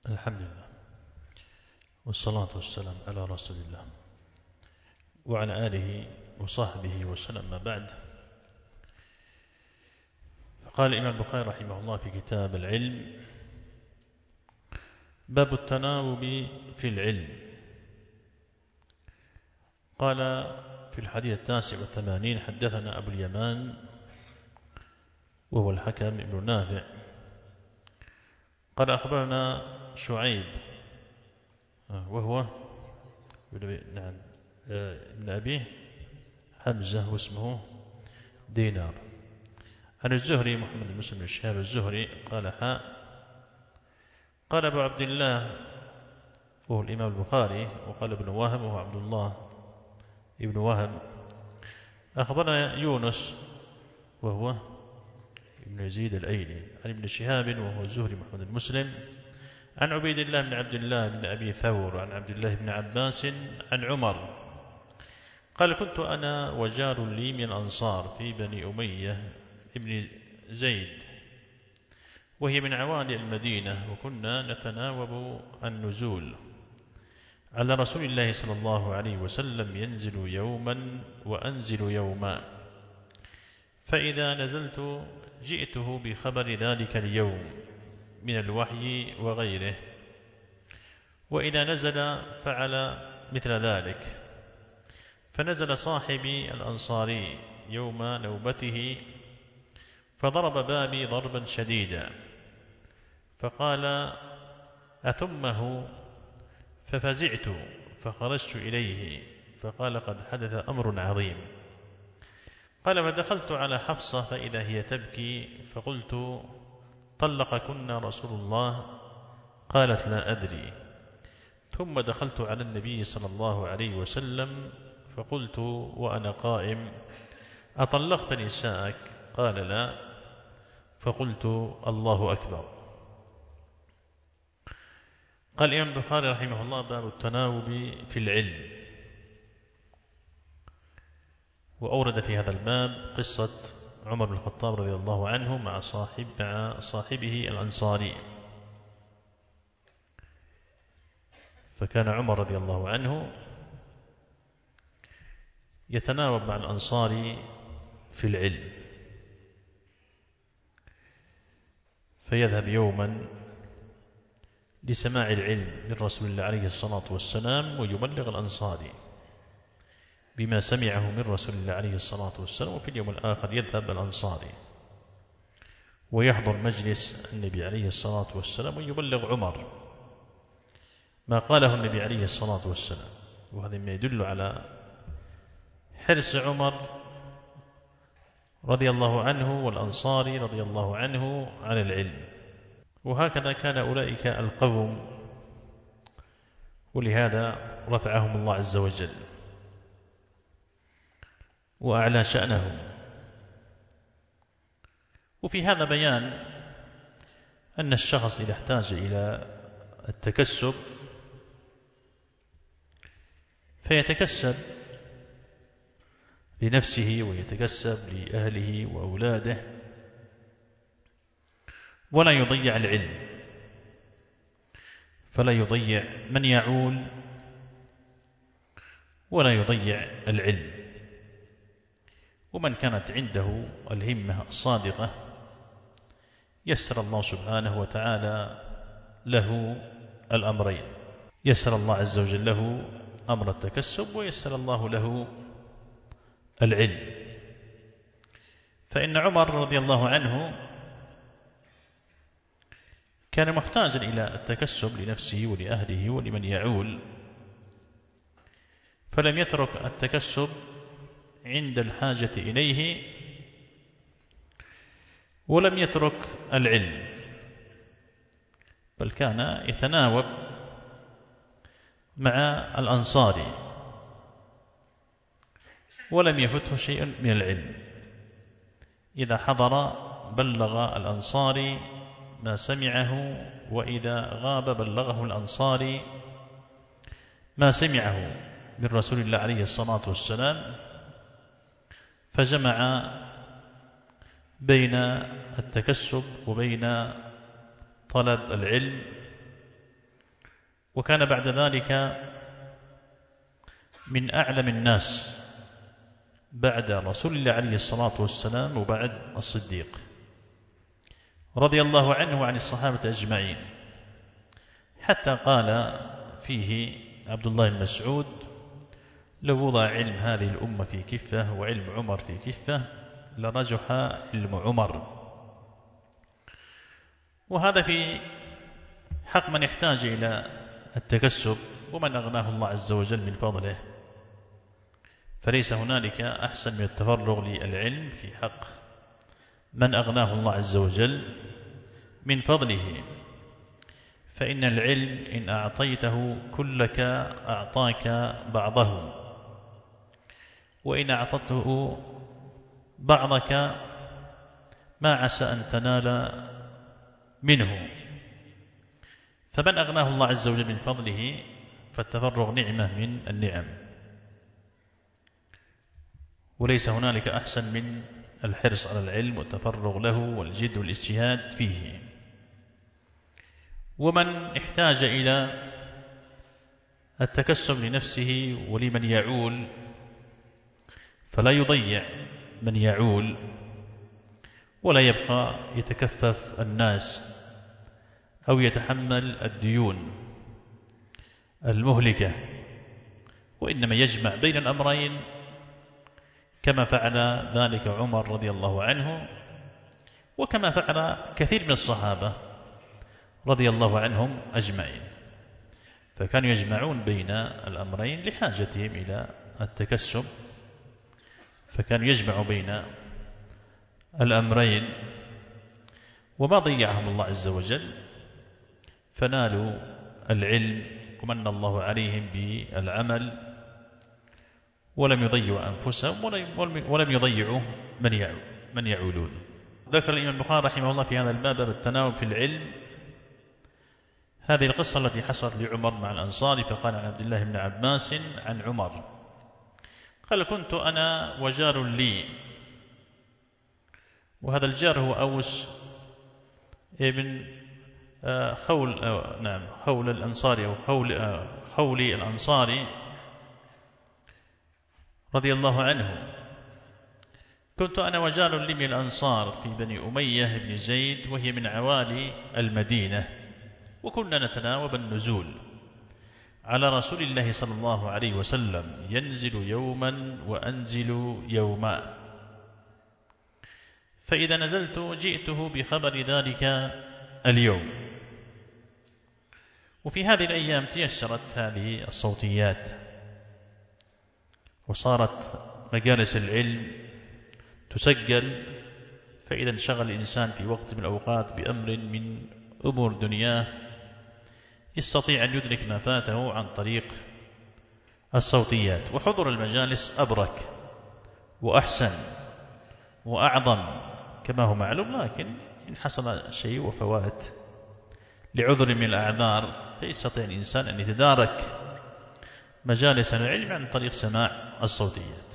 الحمد لله والصلاة والسلام على رسول الله وعلى آله وصحبه وسلم. ما بعد، فقال الإمام البخاري رحمه الله في كتاب العلم: باب التناوب في العلم. قال في الحديث 89: حدثنا أبو اليمان وهو الحكم بن نافع قال أخبرنا شعيب وهو ابن أبيه حمزة واسمه دينار عن الزهري محمد بن مسلم بن شهاب الزهري قال قال أبو عبد الله وهو الإمام البخاري، وقال ابن وهب وهو عبد الله ابن وهب: أخبرنا يونس وهو ابن يزيد الأيلي عن ابن شهاب وهو الزهري محمد بن مسلم عن عبيد الله بن عبد الله بن أبي ثور عن عبد الله بن عباس عن عمر قال: كنت أنا وجار لي من الأنصار في بني أمية ابن زيد، وهي من عوالي المدينة، وكنا نتناوب النزول على رسول الله صلى الله عليه وسلم، ينزل يوما وأنزل يوما، فإذا نزلت جئته بخبر ذلك اليوم من الوحي وغيره، وإذا نزل فعل مثل ذلك. فنزل صاحبي الأنصاري يوم نوبته فضرب بابي ضربا شديدا، فقال: أتمه؟ ففزعت فخرجت إليه فقال: قد حدث أمر عظيم. قال: فدخلت على حفصة فإذا هي تبكي، فقلت: طلقكن رسول الله؟ قالت: لا أدري. ثم دخلت على النبي صلى الله عليه وسلم فقلت وأنا قائم: أطلقت نساءك؟ قال: لا. فقلت: الله أكبر. قال الإمام البخاري رحمه الله: باب التناوب في العلم. وأورد في هذا الباب قصة عمر بن الخطاب رضي الله عنه مع صاحبه الأنصاري. فكان عمر رضي الله عنه يتناوب مع الأنصاري في العلم، فيذهب يوما لسماع العلم من رسول الله عليه الصلاة والسلام، ويبلغ الأنصاري بما سمعه من رسول الله عليه الصلاة والسلام. وفي اليوم الآخر يذهب الأنصاري ويحضر مجلس النبي عليه الصلاة والسلام، ويبلغ عمر ما قاله النبي عليه الصلاة والسلام. وهذا ما يدل على حرص عمر رضي الله عنه والأنصاري رضي الله عنه على العلم. وهكذا كان أولئك القوم، ولهذا رفعهم الله عز وجل وأعلى شأنهم. وفي هذا بيان أن الشخص إذا احتاج إلى التكسب فيتكسب لنفسه ويتكسب لأهله وأولاده، ولا يضيع العلم، فلا يضيع من يعول ولا يضيع العلم. ومن كانت عنده الهمة الصادقة يسر الله سبحانه وتعالى له الأمرين: يسر الله عز وجل له أمر التكسب، ويسر الله له العلم. فإن عمر رضي الله عنه كان محتاجا إلى التكسب لنفسه ولأهله ولمن يعول، فلم يترك التكسب عند الحاجة إليه، ولم يترك العلم، بل كان يتناوب مع الأنصاري ولم يفته شيء من العلم. إذا حضر بلغ الأنصاري ما سمعه، وإذا غاب بلغه الأنصاري ما سمعه من رسول الله عليه الصلاة والسلام. فجمع بين التكسب وبين طلب العلم وكان بعد ذلك من أعلم الناس بعد رسول الله عليه الصلاة والسلام وبعد الصديق رضي الله عنه وعن الصحابة أجمعين، حتى قال فيه عبد الله بن مسعود: لو وضع علم هذه الأمة في كفة وعلم عمر في كفة لرجح علم عمر. وهذا في حق من يحتاج إلى التكسب ومن أغناه الله عز وجل من فضله، فليس هنالك أحسن من التفرغ للعلم في حق من أغناه الله عز وجل من فضله. فإن العلم إن أعطيته كلك أعطاك بعضه، وإن أعطته بعضك ما عسى أن تنال منه. فمن أغناه الله عز وجل من فضله فالتفرغ نعمة من النعم، وليس هنالك أحسن من الحرص على العلم والتفرغ له والجد والاجتهاد فيه. ومن احتاج إلى التكسب لنفسه ولمن يعول فلا يضيع من يعول، ولا يبقى يتكفف الناس أو يتحمل الديون المهلكة، وإنما يجمع بين الأمرين كما فعل ذلك عمر رضي الله عنه، وكما فعل كثير من الصحابة رضي الله عنهم أجمعين، فكانوا يجمعون بين الأمرين لحاجتهم إلى التكسب، فكانوا يجمعوا بين الأمرين وما ضيعهم الله عز وجل، فنالوا العلم ومن الله عليهم بالعمل، ولم يضيعوا أنفسهم ولم يضيعوا من يعولون. ذكر الإمام البخاري رحمه الله في هذا الباب التناوب في العلم هذه القصة التي حصلت لعمر مع الأنصار. فقال عن عبد الله بن عباس عن عمر قال: كنت أنا وجار لي، وهذا الجار هو أوس ابن خول الأنصاري أو خولي الأنصاري رضي الله عنه. كنت أنا وجار لي من الأنصار في بني أمية بن زيد، وهي من عوالي المدينة، وكنا نتناوب النزول على رسول الله صلى الله عليه وسلم، ينزل يوما وأنزل يوما، فإذا نزلت جئته بخبر ذلك اليوم. وفي هذه الأيام تيسرت هذه الصوتيات، وصارت مجالس العلم تسجل، فإذا انشغل الإنسان في وقت من الأوقات بأمر من أمور دنياه يستطيع أن يدرك ما فاته عن طريق الصوتيات. وحضور المجالس أبرك وأحسن وأعظم كما هو معلوم، لكن إن حصل شيء وفوات لعذر من الأعذار فيستطيع الإنسان أن يتدارك مجالس العلم عن طريق سماع الصوتيات.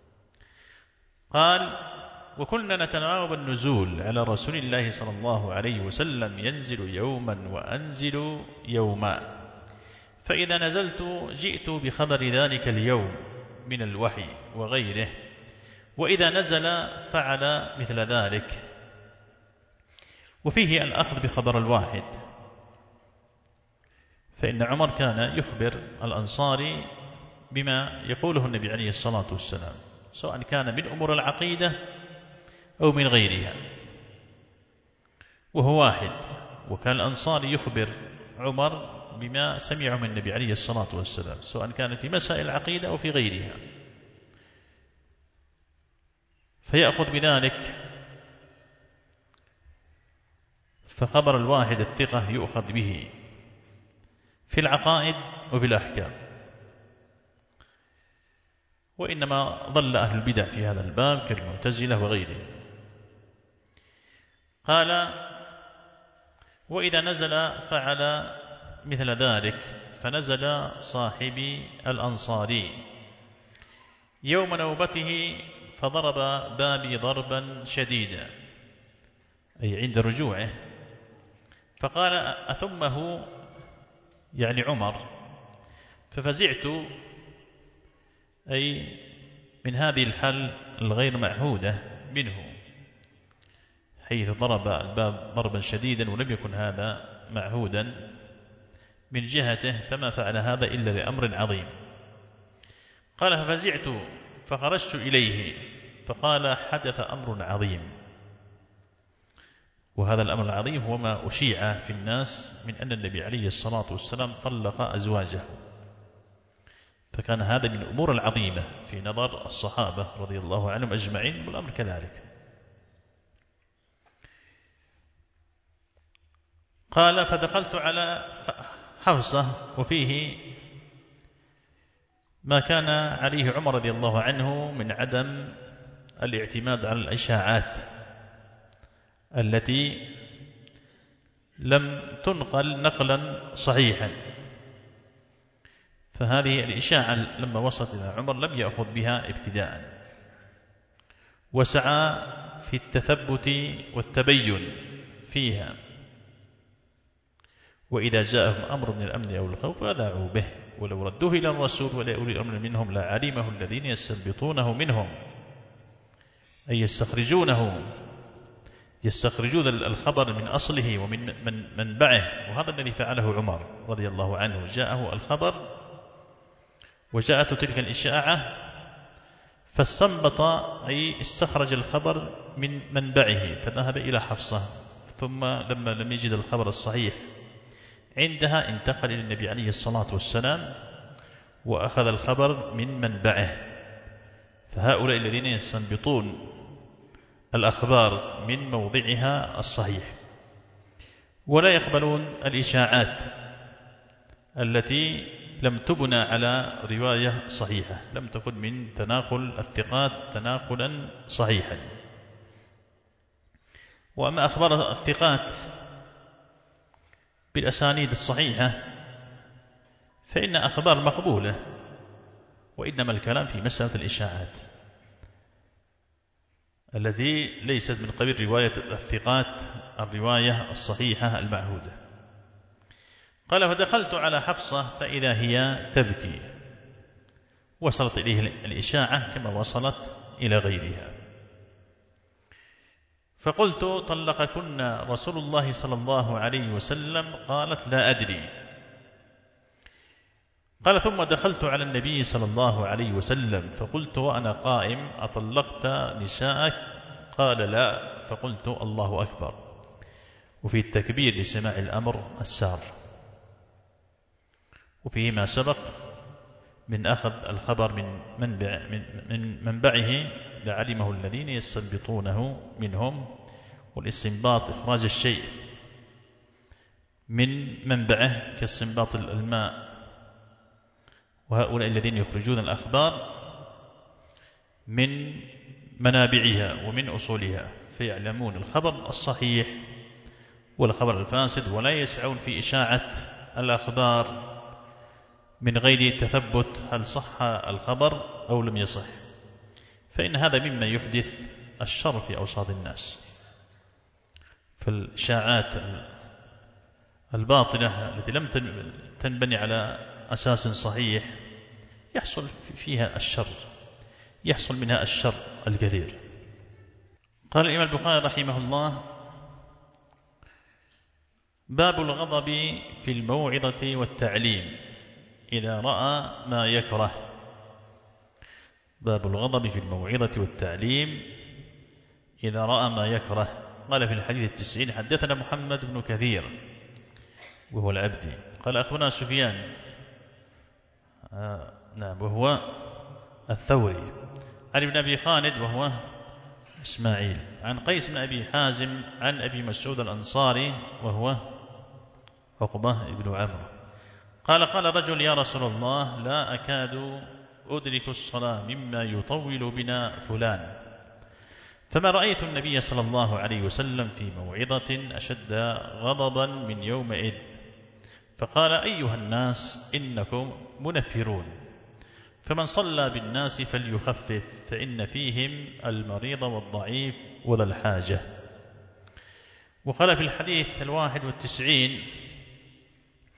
قال: وكنا نتناوب النزول على رسول الله صلى الله عليه وسلم، ينزل يوما وأنزل يوما، فإذا نزلت جئت بخبر ذلك اليوم من الوحي وغيره، وإذا نزل فعل مثل ذلك. وفيه الأخذ بخبر الواحد، فإن عمر كان يخبر الأنصاري بما يقوله النبي عليه الصلاة والسلام، سواء كان من أمور العقيدة أو من غيرها، وهو واحد. وكان الأنصاري يخبر عمر بما سمعه من النبي عليه الصلاة والسلام، سواء كان في مسائل العقيدة أو في غيرها، فيأخذ بذلك. فخبر الواحد الثقة يؤخذ به في العقائد وفي الأحكام. وإنما ضل أهل البدع في هذا الباب كالمعتزلة وغيرهم. قال: وإذا نزل فعل مثل ذلك، فنزل صاحبي الأنصاري يوم نوبته فضرب بابي ضربا شديدا، أي عند رجوعه، فقال: أثمه يعني عمر، ففزعت أي من هذه الحال الغير معهودة منه، حيث ضرب الباب ضربا شديدا ولم يكن هذا معهودا من جهته، فما فعل هذا إلا لأمر عظيم. قال ففزعت فخرجت إليه فقال حدث أمر عظيم. وهذا الأمر العظيم هو ما أشيع في الناس من أن النبي عليه الصلاة والسلام طلق أزواجه، فكان هذا من الأمور العظيمة في نظر الصحابة رضي الله عنهم أجمعين، والأمر كذلك. قال فدخلت على حفصة وفيه ما كان عليه عمر رضي الله عنه من عدم الاعتماد على الإشاعات التي لم تنقل نقلا صحيحا، فهذه الإشاعة لما وصلت إلى عمر لم يأخذ بها ابتداء، وسعى في التثبت والتبين فيها، وإذا جاءهم أمر من الأمن أو الخوف أذاعوا به، ولو ردوه إلى الرسول ولا أولي الأمر منهم لعلمه الذين يستنبطونه منهم، أي يستخرجون الخبر من أصله ومن منبعه. وهذا الذي فعله عمر رضي الله عنه، جاءه الخبر وجاءته تلك الإشاعة فاستنبط أي استخرج الخبر من منبعه، فذهب إلى حفصة، ثم لما لم يجد الخبر الصحيح عندها انتقل إلى النبي عليه الصلاة والسلام وأخذ الخبر من منبعه. فهؤلاء الذين يستنبطون الأخبار من موضعها الصحيح، ولا يقبلون الإشاعات التي لم تبنى على رواية صحيحة، لم تكن من تناقل الثقات تناقلا صحيحا. وأما أخبار الثقات بالأسانيد الصحيحة فإن أخبار مقبولة، وإنما الكلام في مسألة الإشاعات التي ليست من قبيل رواية الثقات الرواية الصحيحة المعهودة. قال فدخلت على حفصة فإذا هي تبكي، وصلت إليه الإشاعة كما وصلت إلى غيرها، فقلت طلقكن رسول الله صلى الله عليه وسلم؟ قالت لا أدري. قال ثم دخلت على النبي صلى الله عليه وسلم فقلت وأنا قائم أطلقت نساءك؟ قال لا. فقلت الله أكبر. وفي التكبير لسماع الأمر السار، وفيه ما سبق من أخذ الخبر من منبعه لعلمه الذين يستنبطونه منهم، والاستنباط إخراج الشيء من منبعه كاستنباط الماء، وهؤلاء الذين يخرجون الأخبار من منابعها ومن أصولها، فيعلمون الخبر الصحيح والخبر الفاسد، ولا يسعون في إشاعة الأخبار من غير تثبت هل صح الخبر أو لم يصح، فإن هذا مما يحدث الشر في أوساط الناس. فالإشاعات الباطلة التي لم تنبني على أساس صحيح يحصل فيها الشر، يحصل منها الشر الكثير. قال الإمام البخاري رحمه الله: باب الغضب في الموعظة والتعليم إذا رأى ما يكره. باب الغضب في الموعظة والتعليم إذا رأى ما يكره. قال في الحديث 90: حدثنا محمد بن كثير وهو العبدي قال أخبرنا سفيان وهو الثوري عن ابن أبي خالد وهو إسماعيل عن قيس بن أبي حازم عن أبي مسعود الأنصاري وهو عقبة بن عمرو قال: قال رجل: يا رسول الله، لا أكاد أدرك الصلاة مما يطول بنا فلان. فما رأيت النبي صلى الله عليه وسلم في موعظة أشد غضبا من يومئذ. فقال: أيها الناس، إنكم منفرون، فمن صلى بالناس فليخفف، فإن فيهم المريض والضعيف وذا الحاجة. وقال في الحديث 91: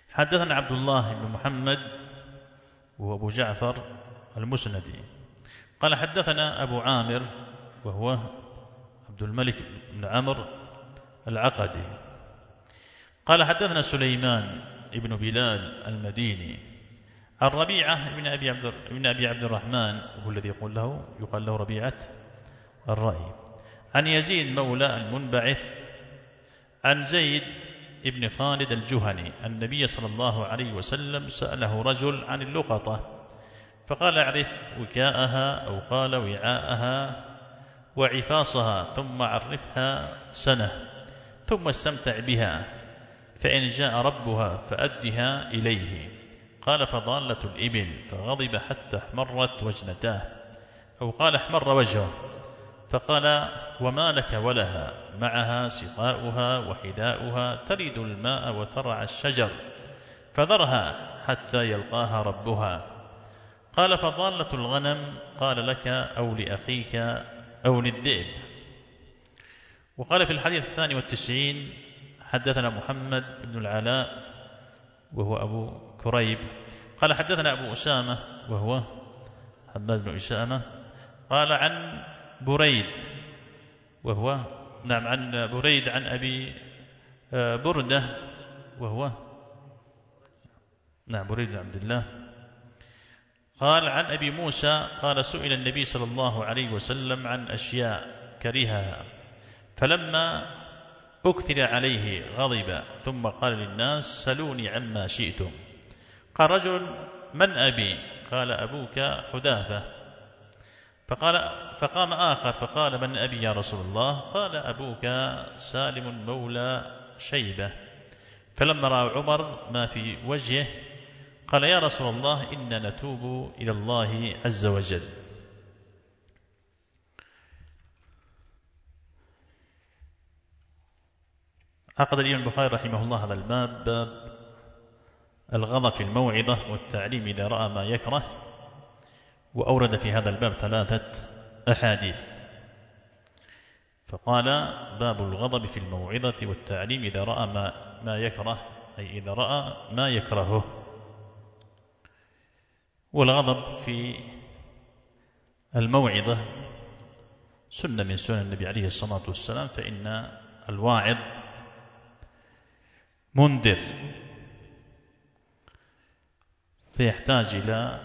حدثنا عبد الله بن محمد وهو أبو جعفر المسندي قال حدثنا أبو عامر وهو عبد الملك بن عمرو العقدي قال حدثنا سليمان بن بلال المديني عن ربيعة بن أبي عبد الرحمن وهو الذي يقال له ربيعة الرأي عن يزيد مولى المنبعث عن زيد ابن خالد الجهني النبي صلى الله عليه وسلم سأله رجل عن اللقطة فقال اعرف وكاءها أو قال وعاءها وعفاصها ثم عرفها سنة ثم استمتع بها فإن جاء ربها فأدها إليه قال فضالة الإبل فغضب حتى احمرت وجنتاه أو قال احمر وجهه فقال وما لك ولها معها سقاؤها وحذاؤها ترد الماء وترعى الشجر فذرها حتى يلقاها ربها قال فضالة الغنم قال لك أو لأخيك أو للذئب. وقال في الحديث 92 حدثنا محمد بن العلاء وهو أبو كريب قال حدثنا أبو أسامة وهو حماد بن أسامة قال عن بريد وهو عن بريد عن أبي بردة وهو بريد بن عبد الله قال عن أبي موسى قال سئل النبي صلى الله عليه وسلم عن أشياء كرهها فلما أكثر عليه غضب ثم قال للناس سلوني عما شئتم قال رجل من أبي قال أبوك حذافة فقام آخر فقال من أبي يا رسول الله قال أبوك سالم مولى شيبة فلما رأى عمر ما في وجهه قال يا رسول الله إنا نتوب إلى الله عز وجل. عقد الإمام البخاري رحمه الله هذا الباب باب الغضب في الموعظة والتعليم إذا رأى ما يكره وأورد في هذا الباب 3 أحاديث فقال باب الغضب في الموعظة والتعليم إذا رأى ما يكره أي إذا رأى ما يكرهه. والغضب في الموعظة سنة من سنن النبي عليه الصلاة والسلام فإن الواعظ منذر فيحتاج إلى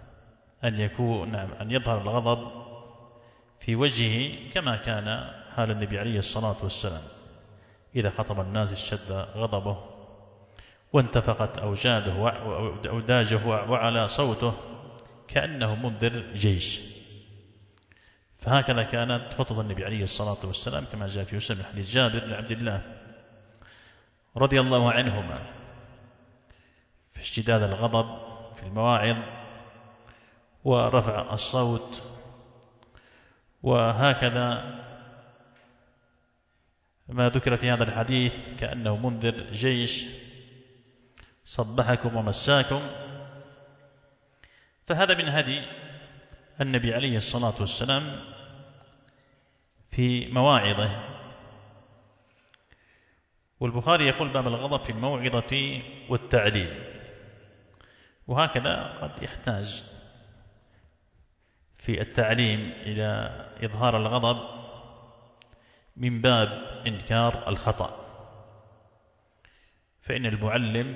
أن يظهر الغضب في وجهه كما كان حال النبي عليه الصلاة والسلام إذا خطب الناس اشتد غضبه وانتفقت أوداجه وعلى صوته كأنه منذر جيش. فهكذا كانت خطبة النبي عليه الصلاة والسلام كما جاء في يسمى حديث جابر بن عبد الله رضي الله عنهما في اشتداد الغضب في المواعظ ورفع الصوت. وهكذا ما ذكر في هذا الحديث كأنه منذر جيش صبحكم ومساكم. فهذا من هدي النبي عليه الصلاة والسلام في مواعظه. والبخاري يقول باب الغضب في الموعظة والتعليم. وهكذا قد يحتاج في التعليم إلى إظهار الغضب من باب إنكار الخطأ. فإن المعلم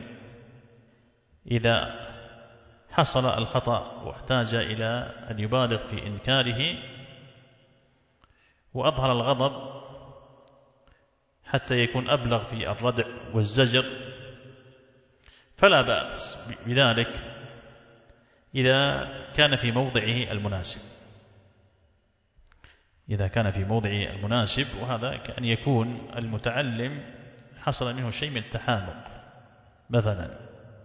إذا حصل الخطأ واحتاج إلى أن يبالغ في إنكاره وأظهر الغضب حتى يكون أبلغ في الردع والزجر فلا بأس بذلك إذا كان في موضعه المناسب. إذا كان في موضعه المناسب وهذا كأن يكون المتعلم حصل منه شيء من التحامق مثلا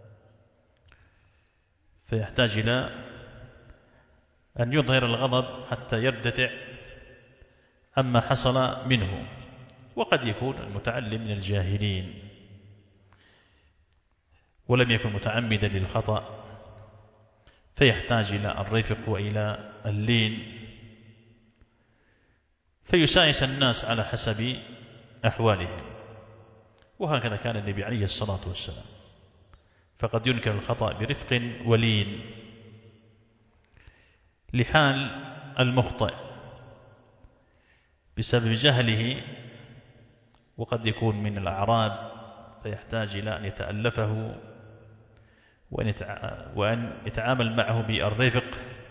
فيحتاج إلى أن يظهر الغضب حتى يردع عما حصل منه. وقد يكون المتعلم من الجاهلين ولم يكن متعمدا للخطأ فيحتاج إلى الرفق وإلى اللين فيسايس الناس على حسب أحوالهم. وهكذا كان النبي عليه الصلاة والسلام فقد ينكر الخطأ برفق ولين لحال المخطئ بسبب جهله، وقد يكون من الأعراب فيحتاج إلى أن يتألفه وأن يتعامل معه بالرفق.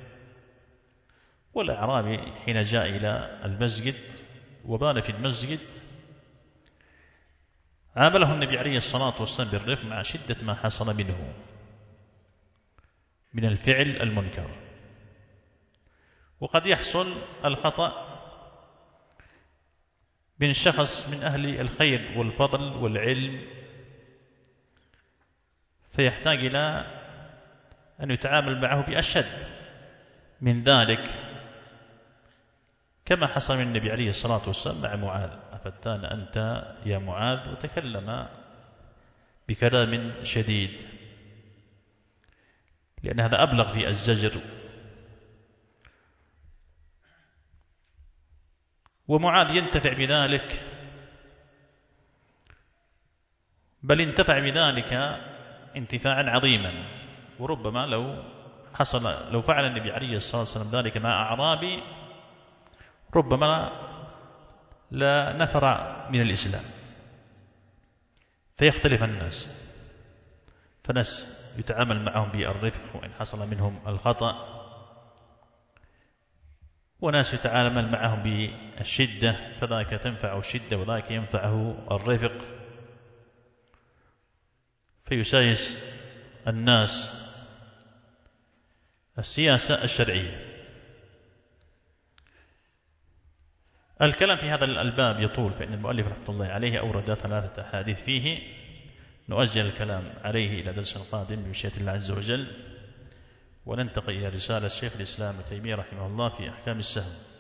والأعرابي حين جاء إلى المسجد وبال في المسجد عامله النبي عليه الصلاة والسلام بالرفق مع شدة ما حصل منه من الفعل المنكر. وقد يحصل الخطأ من شخص من أهل الخير والفضل والعلم، فيحتاج إلى أن يتعامل معه بأشد من ذلك، كما حصل من النبي عليه الصلاة والسلام مع معاذ: أفتان أنت يا معاذ؟ وتكلم بكلام شديد، لأن هذا أبلغ في الزجر. ومعاذ ينتفع بذلك، بل انتفع بذلك انتفاعا عظيما. وربما لو فعل النبي عليه الصلاة والسلام ذلك مع أعرابي ربما لا نفر من الإسلام، فيختلف الناس، فناس يتعامل معهم بالرفق وإن حصل منهم الخطأ، وناس يتعامل معهم بالشدة، فذاك تنفع الشدة وذاك ينفعه الرفق، فيسايس الناس السياسة الشرعية. الكلام في هذا الباب يطول، فإن المؤلف رحمه الله عليه أورد 3 أحاديث فيه، نؤجل الكلام عليه إلى درس قادم بمشيئة الله عز وجل، وننتقل إلى رسالة شيخ الإسلام ابن تيمية رحمه الله في أحكام السهم.